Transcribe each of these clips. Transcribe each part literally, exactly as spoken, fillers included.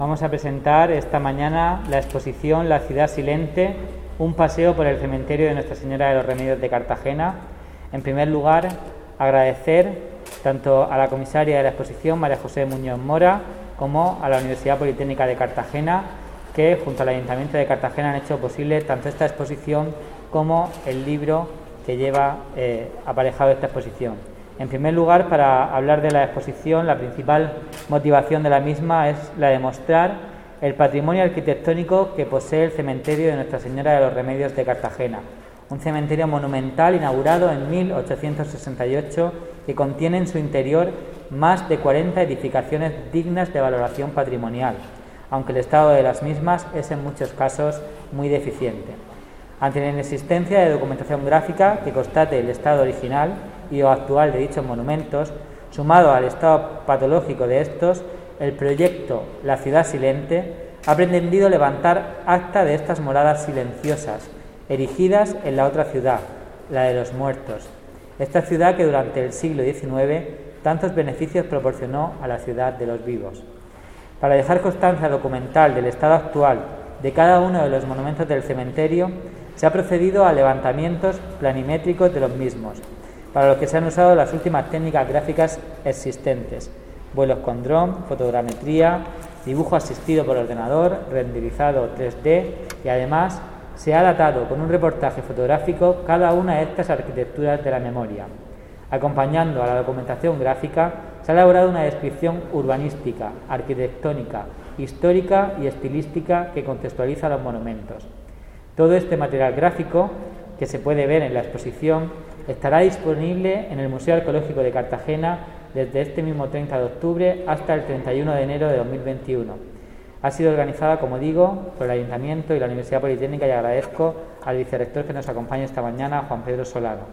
Vamos a presentar esta mañana la exposición La ciudad silente, un paseo por el cementerio de Nuestra Señora de los Remedios de Cartagena. En primer lugar, agradecer tanto a la comisaria de la exposición, María José Muñoz Mora, como a la Universidad Politécnica de Cartagena, que junto al Ayuntamiento de Cartagena han hecho posible tanto esta exposición como el libro que lleva eh, aparejado esta exposición. En primer lugar, para hablar de la exposición, la principal motivación de la misma es la de mostrar el patrimonio arquitectónico que posee el cementerio de Nuestra Señora de los Remedios de Cartagena, un cementerio monumental inaugurado en mil ochocientos sesenta y ocho que contiene en su interior más de cuarenta edificaciones dignas de valoración patrimonial, aunque el estado de las mismas es en muchos casos muy deficiente. Ante la inexistencia de documentación gráfica que constate el estado original y o actual de dichos monumentos, sumado al estado patológico de estos, el proyecto La ciudad silente ha pretendido levantar acta de estas moradas silenciosas, erigidas en la otra ciudad, la de los muertos. Esta ciudad que durante el siglo diecinueve tantos beneficios proporcionó a la ciudad de los vivos. Para dejar constancia documental del estado actual de cada uno de los monumentos del cementerio, se ha procedido a levantamientos planimétricos de los mismos, para lo que se han usado las últimas técnicas gráficas existentes: vuelos con dron, fotogrametría, dibujo asistido por ordenador, renderizado tres D, y además se ha datado con un reportaje fotográfico cada una de estas arquitecturas de la memoria. Acompañando a la documentación gráfica, se ha elaborado una descripción urbanística, arquitectónica, histórica y estilística que contextualiza los monumentos. Todo este material gráfico, que se puede ver en la exposición, estará disponible en el Museo Arqueológico de Cartagena desde este mismo treinta de octubre hasta el treinta y uno de enero de dos mil veintiuno. Ha sido organizada, como digo, por el Ayuntamiento y la Universidad Politécnica, y agradezco al vicerrector que nos acompaña esta mañana, Juan Pedro Solano.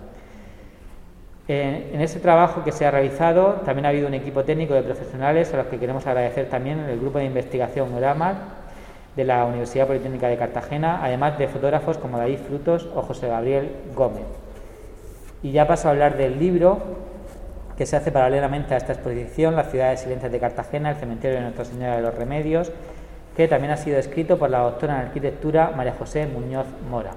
En ese trabajo que se ha realizado también ha habido un equipo técnico de profesionales a los que queremos agradecer también el grupo de investigación Grammar de la Universidad Politécnica de Cartagena, además de fotógrafos como David Frutos o José Gabriel Gómez. Y ya paso a hablar del libro que se hace paralelamente a esta exposición, Las ciudades silentes de Cartagena, el cementerio de Nuestra Señora de los Remedios, que también ha sido escrito por la doctora en arquitectura María José Muñoz Mora.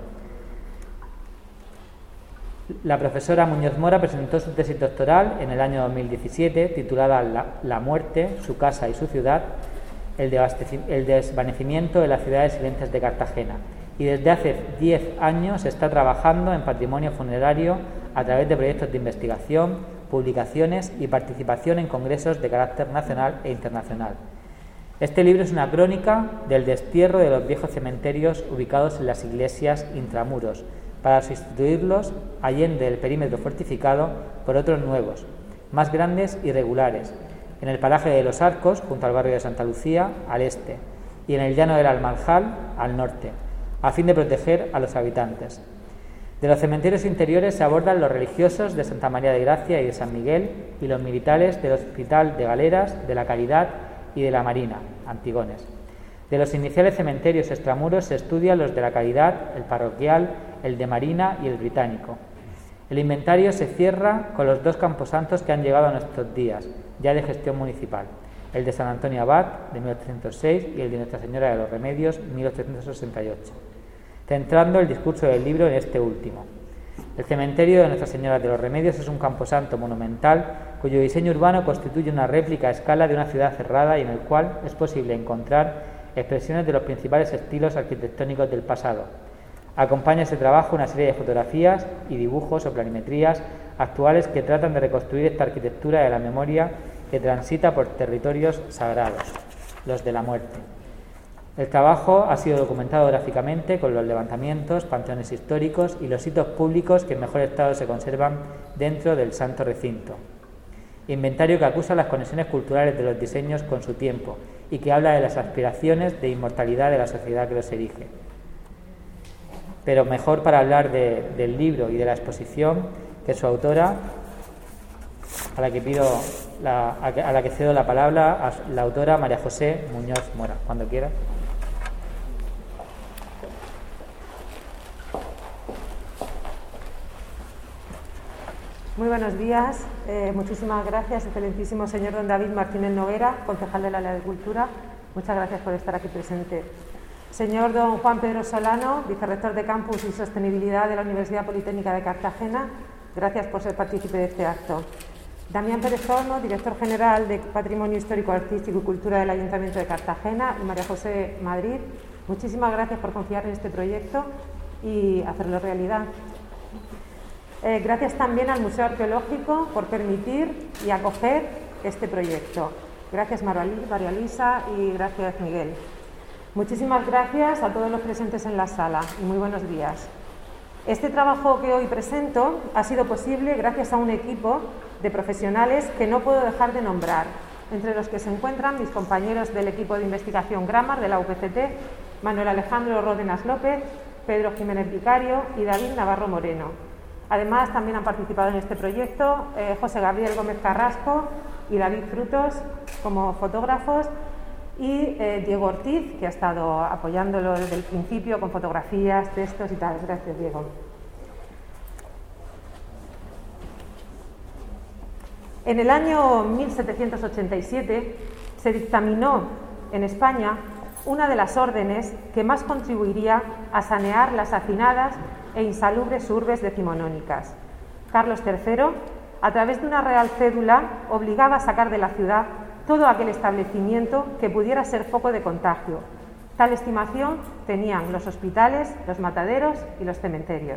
La profesora Muñoz Mora presentó su tesis doctoral en el año dos mil diecisiete, titulada La, la muerte, su casa y su ciudad, el, el desvanecimiento de las ciudades silentes de Cartagena, y desde hace diez años está trabajando en patrimonio funerario a través de proyectos de investigación, publicaciones y participación en congresos de carácter nacional e internacional. Este libro es una crónica del destierro de los viejos cementerios ubicados en las iglesias intramuros, para sustituirlos allende el perímetro fortificado por otros nuevos, más grandes y regulares, en el paraje de Los Arcos, junto al barrio de Santa Lucía, al este, y en el llano del Almanjal, al norte, a fin de proteger a los habitantes. De los cementerios interiores se abordan los religiosos de Santa María de Gracia y de San Miguel, y los militares del Hospital de Galeras, de la Caridad y de la Marina, Antigones. De los iniciales cementerios extramuros se estudian los de la Caridad, el parroquial, el de Marina y el británico. El inventario se cierra con los dos camposantos que han llegado a nuestros días, ya de gestión municipal: el de San Antonio Abad, de mil ochocientos seis, y el de Nuestra Señora de los Remedios, mil ochocientos sesenta y ocho, centrando el discurso del libro en este último. El cementerio de Nuestra Señora de los Remedios es un camposanto monumental cuyo diseño urbano constituye una réplica a escala de una ciudad cerrada y en el cual es posible encontrar expresiones de los principales estilos arquitectónicos del pasado. Acompaña este trabajo una serie de fotografías y dibujos o planimetrías actuales que tratan de reconstruir esta arquitectura de la memoria que transita por territorios sagrados, los de la muerte. El trabajo ha sido documentado gráficamente con los levantamientos, panteones históricos y los hitos públicos que en mejor estado se conservan dentro del santo recinto. Inventario que acusa las conexiones culturales de los diseños con su tiempo y que habla de las aspiraciones de inmortalidad de la sociedad que los erige. Pero mejor para hablar de, del libro y de la exposición que su autora, a la que pido la, a la que cedo la palabra, a la autora María José Muñoz Mora, cuando quiera. Muy buenos días, eh, muchísimas gracias, excelentísimo señor don David Martínez Noguera, concejal de la Área de Cultura, Muchas gracias por estar aquí presente. Señor don Juan Pedro Solano, vicerrector de Campus y Sostenibilidad de la Universidad Politécnica de Cartagena, gracias por ser partícipe de este acto. Damián Pérez Olmo, director general de Patrimonio Histórico, Artístico y Cultura del Ayuntamiento de Cartagena, y María José Madrid, muchísimas gracias por confiar en este proyecto y hacerlo realidad. Eh, gracias también al Museo Arqueológico por permitir y acoger este proyecto. Gracias María Luisa y gracias Miguel. Muchísimas gracias a todos los presentes en la sala y muy buenos días. Este trabajo que hoy presento ha sido posible gracias a un equipo de profesionales que no puedo dejar de nombrar, entre los que se encuentran mis compañeros del equipo de investigación Grammar de la U P C T, Manuel Alejandro Ródenas López, Pedro Jiménez Vicario y David Navarro Moreno. Además, también han participado en este proyecto eh, José Gabriel Gómez Carrasco y David Frutos como fotógrafos y eh, Diego Ortiz, que ha estado apoyándolo desde el principio con fotografías, textos y tal. Gracias, Diego. En el año mil setecientos ochenta y siete se dictaminó en España una de las órdenes que más contribuiría a sanear las hacinadas e insalubres urbes decimonónicas. Carlos tercero, a través de una real cédula, obligaba a sacar de la ciudad todo aquel establecimiento que pudiera ser foco de contagio. Tal estimación tenían los hospitales, los mataderos y los cementerios.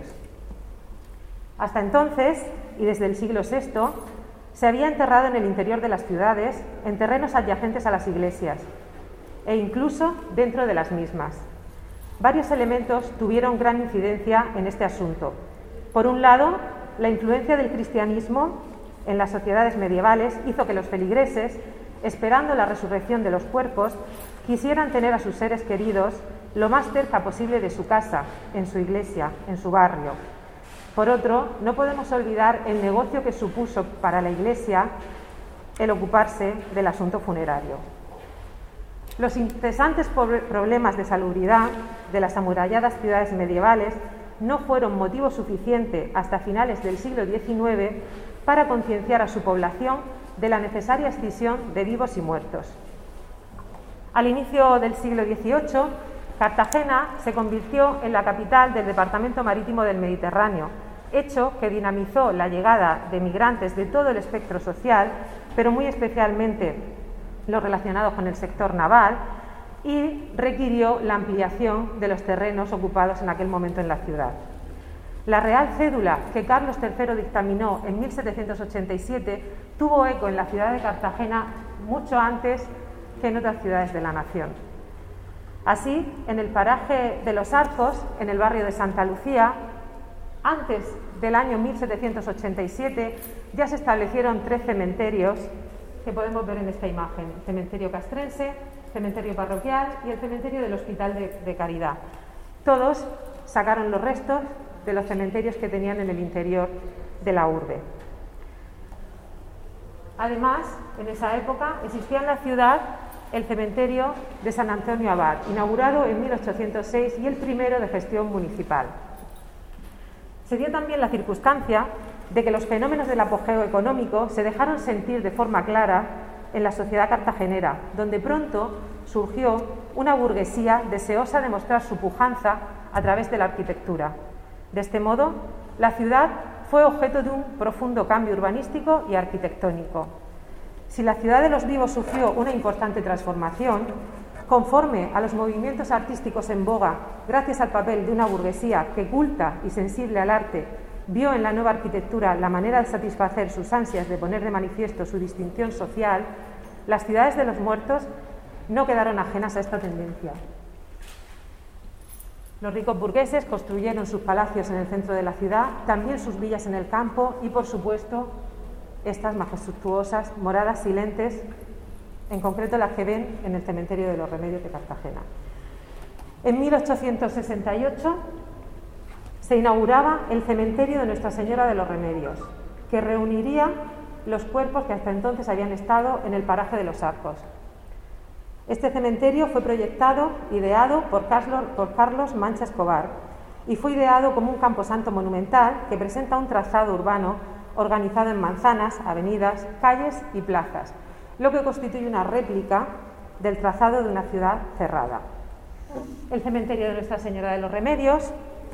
Hasta entonces, y desde el siglo sexto, se había enterrado en el interior de las ciudades, en terrenos adyacentes a las iglesias, e incluso dentro de las mismas. Varios elementos tuvieron gran incidencia en este asunto. Por un lado, la influencia del cristianismo en las sociedades medievales hizo que los feligreses, esperando la resurrección de los cuerpos, quisieran tener a sus seres queridos lo más cerca posible de su casa, en su iglesia, en su barrio. Por otro, no podemos olvidar el negocio que supuso para la iglesia el ocuparse del asunto funerario. Los incesantes problemas de salubridad de las amuralladas ciudades medievales no fueron motivo suficiente hasta finales del siglo diecinueve para concienciar a su población de la necesaria escisión de vivos y muertos. Al inicio del siglo dieciocho, Cartagena se convirtió en la capital del Departamento Marítimo del Mediterráneo, hecho que dinamizó la llegada de migrantes de todo el espectro social, pero muy especialmente los relacionados con el sector naval, y requirió la ampliación de los terrenos ocupados en aquel momento en la ciudad. La Real Cédula que Carlos tercero dictaminó en mil setecientos ochenta y siete tuvo eco en la ciudad de Cartagena mucho antes que en otras ciudades de la nación. Así, en el paraje de Los Arcos, en el barrio de Santa Lucía, antes del año mil setecientos ochenta y siete ya se establecieron tres cementerios que podemos ver en esta imagen: el cementerio castrense, cementerio parroquial y el cementerio del Hospital de, de Caridad. Todos sacaron los restos de los cementerios que tenían en el interior de la urbe. Además, en esa época existía en la ciudad el cementerio de San Antonio Abad, inaugurado en mil ochocientos seis y el primero de gestión municipal. Se dio también la circunstancia de que los fenómenos del apogeo económico se dejaron sentir de forma clara en la sociedad cartagenera, donde pronto surgió una burguesía deseosa de mostrar su pujanza a través de la arquitectura. De este modo, la ciudad fue objeto de un profundo cambio urbanístico y arquitectónico. Si la ciudad de los vivos sufrió una importante transformación, conforme a los movimientos artísticos en boga, gracias al papel de una burguesía que, culta y sensible al arte, vio en la nueva arquitectura la manera de satisfacer sus ansias de poner de manifiesto su distinción social, las ciudades de los muertos no quedaron ajenas a esta tendencia. Los ricos burgueses construyeron sus palacios en el centro de la ciudad, también sus villas en el campo y, por supuesto, estas majestuosas moradas silentes, en concreto las que ven en el cementerio de los Remedios de Cartagena. En mil ochocientos sesenta y ocho se inauguraba el cementerio de Nuestra Señora de los Remedios, que reuniría los cuerpos que hasta entonces habían estado en el paraje de Los Arcos. Este cementerio fue proyectado, ideado por Carlos, por Carlos Mancha Escobar, y fue ideado como un camposanto monumental que presenta un trazado urbano organizado en manzanas, avenidas, calles y plazas, lo que constituye una réplica del trazado de una ciudad cerrada. El cementerio de Nuestra Señora de los Remedios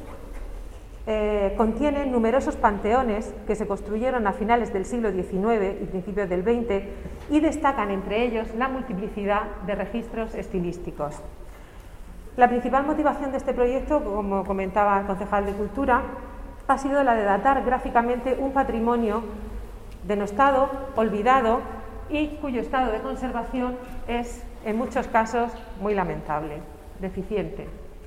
eh, contiene numerosos panteones que se construyeron a finales del siglo diecinueve y principios del veinte y destacan entre ellos la multiplicidad de registros estilísticos. La principal motivación de este proyecto, como comentaba el concejal de Cultura, ha sido la de datar gráficamente un patrimonio denostado, olvidado y cuyo estado de conservación es, en muchos casos, muy lamentable, deficiente.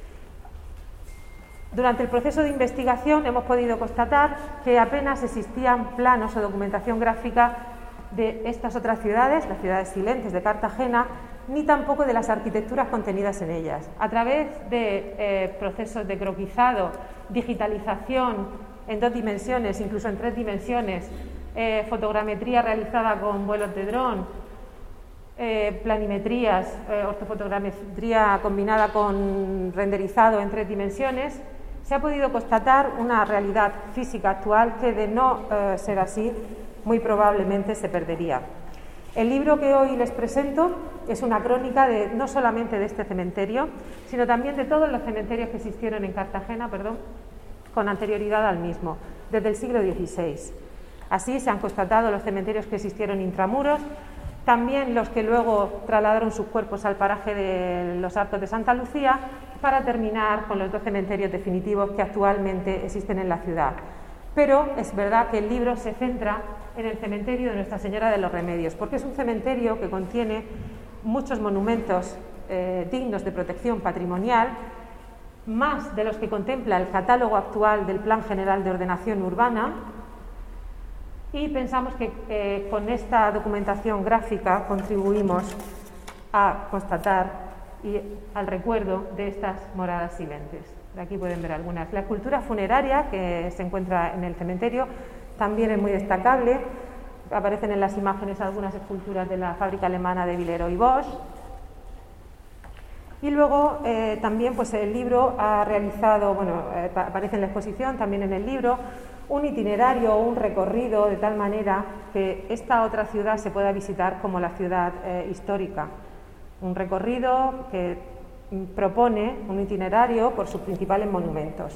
Durante el proceso de investigación hemos podido constatar que apenas existían planos o documentación gráfica de estas otras ciudades, las ciudades silentes de Cartagena, ni tampoco de las arquitecturas contenidas en ellas. A través de eh, procesos de croquisado, digitalización en dos dimensiones, incluso en tres dimensiones, eh, fotogrametría realizada con vuelos de dron, eh, planimetrías, eh, ortofotogrametría combinada con renderizado en tres dimensiones, se ha podido constatar una realidad física actual que, de no eh, ser así, muy probablemente se perdería. El libro que hoy les presento es una crónica de, no solamente de este cementerio, sino también de todos los cementerios que existieron en Cartagena, perdón, con anterioridad al mismo, desde el siglo dieciséis. Así se han constatado los cementerios que existieron intramuros, también los que luego trasladaron sus cuerpos al paraje de los Arcos de Santa Lucía, para terminar con los dos cementerios definitivos que actualmente existen en la ciudad. Pero es verdad que el libro se centra en el cementerio de Nuestra Señora de los Remedios, porque es un cementerio que contiene muchos monumentos eh, dignos de protección patrimonial, más de los que contempla el catálogo actual del Plan General de Ordenación Urbana, y pensamos que eh, con esta documentación gráfica contribuimos a constatar y al recuerdo de estas moradas silentes. De aquí pueden ver algunas. La escultura funeraria que se encuentra en el cementerio también es muy destacable. Aparecen en las imágenes algunas esculturas de la fábrica alemana de Villero y Bosch. Y luego eh, también pues el libro ha realizado, bueno, eh, aparece en la exposición, también en el libro, un itinerario o un recorrido de tal manera que esta otra ciudad se pueda visitar como la ciudad eh, histórica. Un recorrido que propone un itinerario por sus principales monumentos.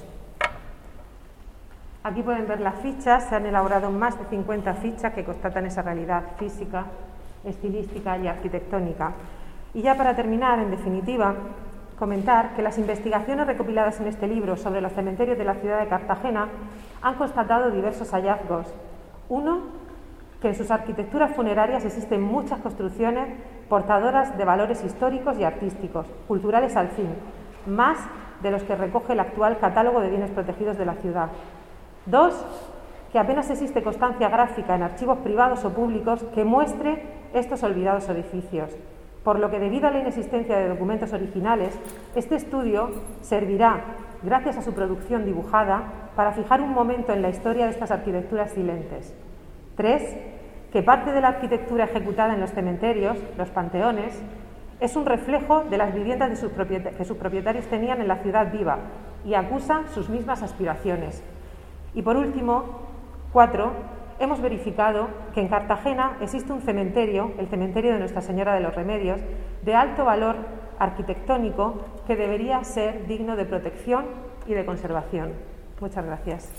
Aquí pueden ver las fichas, se han elaborado más de cincuenta fichas que constatan esa realidad física, estilística y arquitectónica. Y ya para terminar, en definitiva, comentar que las investigaciones recopiladas en este libro sobre los cementerios de la ciudad de Cartagena han constatado diversos hallazgos. Uno, que en sus arquitecturas funerarias existen muchas construcciones portadoras de valores históricos y artísticos, culturales al fin, más de los que recoge el actual catálogo de bienes protegidos de la ciudad. Dos, que apenas existe constancia gráfica en archivos privados o públicos que muestre estos olvidados edificios, por lo que debido a la inexistencia de documentos originales, este estudio servirá, gracias a su producción dibujada, para fijar un momento en la historia de estas arquitecturas silentes. Tres, que parte de la arquitectura ejecutada en los cementerios, los panteones, es un reflejo de las viviendas de sus que sus propietarios tenían en la ciudad viva y acusa sus mismas aspiraciones. Y por último, cuatro, hemos verificado que en Cartagena existe un cementerio, el cementerio de Nuestra Señora de los Remedios, de alto valor arquitectónico que debería ser digno de protección y de conservación. Muchas gracias.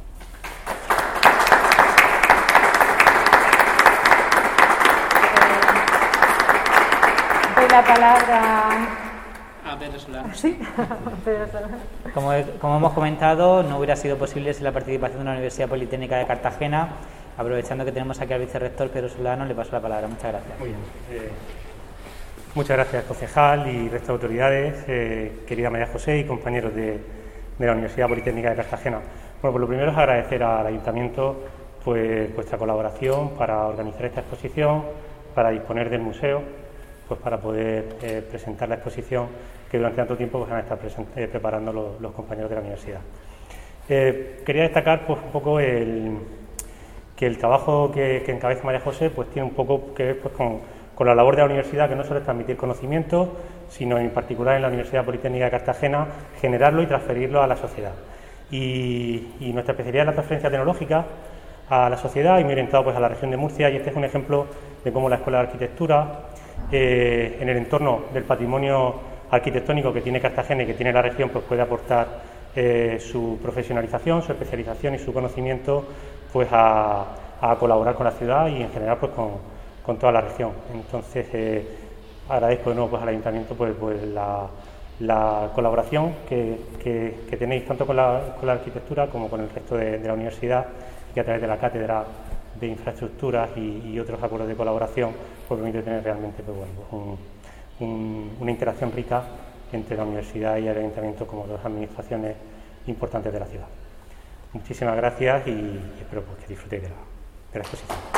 Doy la palabra a Pedro Solano. ¿Sí? Pedro Solano. Como, como hemos comentado, no hubiera sido posible sin la participación de la Universidad Politécnica de Cartagena. Aprovechando que tenemos aquí al vicerrector Pedro Solano, le paso la palabra. Muchas gracias. Muy bien. Eh, muchas gracias, concejal y resto de autoridades, eh, querida María José y compañeros de, de la Universidad Politécnica de Cartagena. Bueno, pues lo primero es agradecer al Ayuntamiento pues, vuestra colaboración para organizar esta exposición, para disponer del museo, pues para poder eh, presentar la exposición que durante tanto tiempo pues, han estado eh, preparando los, los compañeros de la universidad. Eh, quería destacar pues, un poco el, que el trabajo que, que encabeza María José pues, tiene un poco que ver pues, con, con la labor de la universidad, que no solo es transmitir conocimiento, sino en particular en la Universidad Politécnica de Cartagena, generarlo y transferirlo a la sociedad. Y, y nuestra especialidad es la transferencia tecnológica a la sociedad y muy orientado pues, a la región de Murcia, y este es un ejemplo de cómo la Escuela de Arquitectura eh, en el entorno del patrimonio arquitectónico que tiene Cartagena y que tiene la región, pues puede aportar eh, su profesionalización, su especialización y su conocimiento pues a, a colaborar con la ciudad y en general pues con, con toda la región. Entonces eh, agradezco de nuevo pues, al Ayuntamiento pues, pues la, la colaboración que, que, que tenéis tanto con la, con la arquitectura como con el resto de, de la universidad, y a través de la cátedra de infraestructuras y, y otros acuerdos de colaboración pues permite tener realmente pues, bueno, un, un, una interacción rica entre la universidad y el Ayuntamiento como dos administraciones importantes de la ciudad. Muchísimas gracias y espero pues, que disfrutéis de la, de la exposición.